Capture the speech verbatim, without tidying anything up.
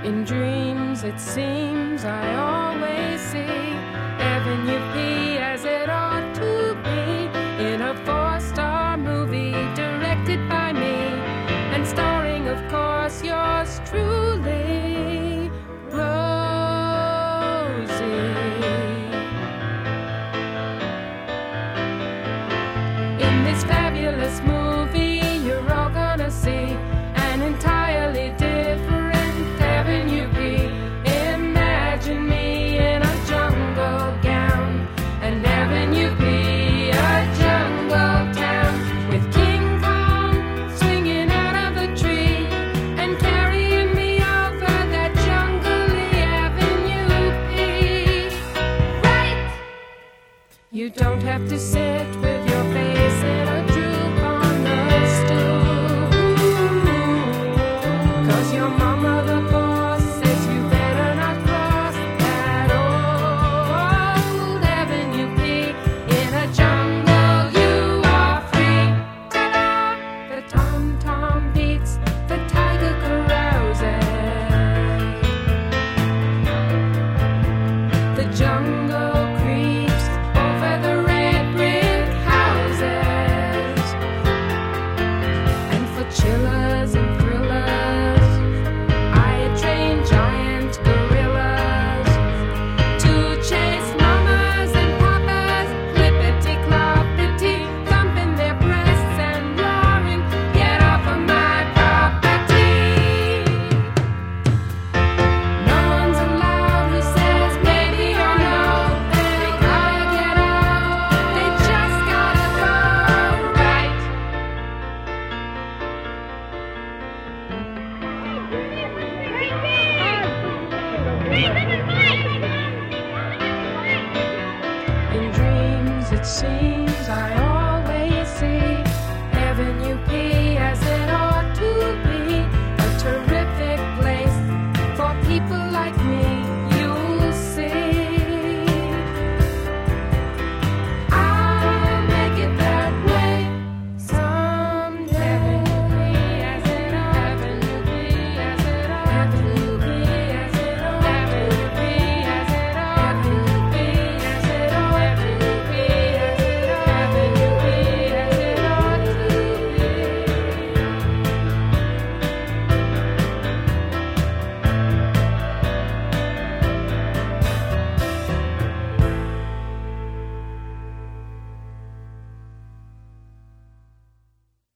In dreams, it seems I always see Avenue P as it ought to be, in a four-star movie directed by me and starring, of course, yours truly, Rosie. In this fabulous movie, you're all gonna see an entirely different Avenue P. Imagine me in a jungle gown, an Avenue P, a jungle town, with King Kong swinging out of the tree and carrying me over that jungly Avenue P. Right? You don't have to sit with your face in a droop on the stool, 'cause your mama the boss says you better not cross that old Avenue P. In a jungle you are free. Ta-da! The tom-tom beats, the tiger carouses, the jungle creeps over the red brick houses, and for chillers and thrillers I had trained giant gorillas to chase mamas and papas, clippity-cloppity, thumping their breasts and roaring, "Get off of my property!" No one's allowed who says maybe or no. They gotta get out, they just gotta go right. In dreams, it seems I